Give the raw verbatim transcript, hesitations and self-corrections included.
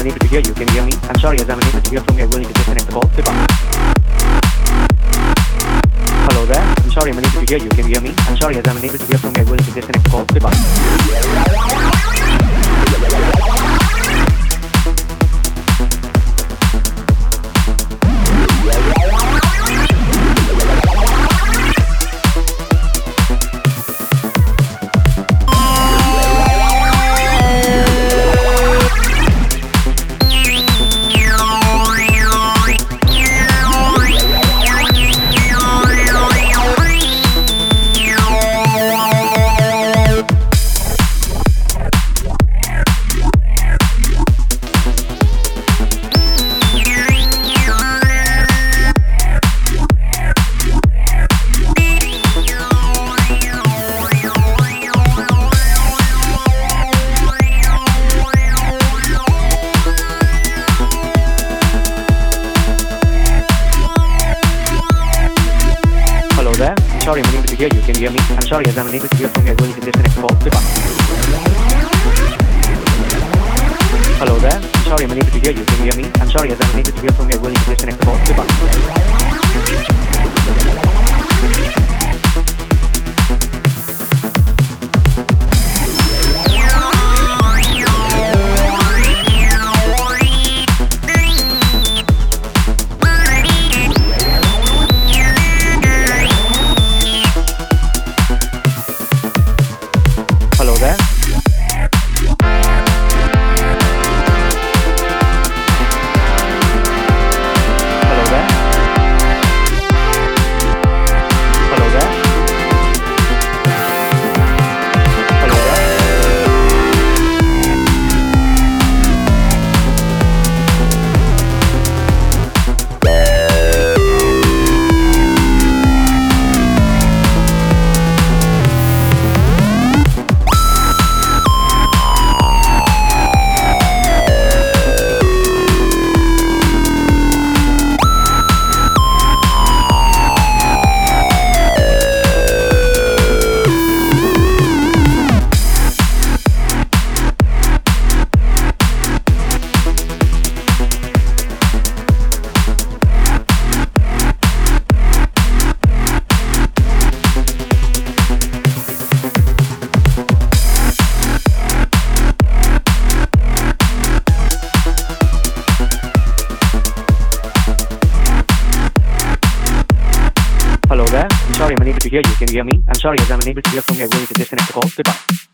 unable to hear you. Can you hear me? I'm sorry as I'm unable to hear from you. I will need to disconnect the call. Goodbye. Hello there. I'm sorry I'm unable to hear you. Can you hear me? I'm sorry as I'm unable to hear from you. I will need to disconnect the call. Goodbye. Sorry, I'm unable to hear you. Can you hear me? I'm sorry as I'm unable to hear from you. I will need to disconnect the call. Goodbye. Hello there. I'm sorry I'm unable to hear you. Can you hear me? I'm sorry as I'm unable to hear from you. I will need to disconnect the call. Goodbye. Hello there. Hello there. Hello there. Hello there. Hello there. I'm sorry I'm unable to hear you. Can you hear me? I'm sorry as I'm unable to hear from you. I will need to disconnect the call. Goodbye.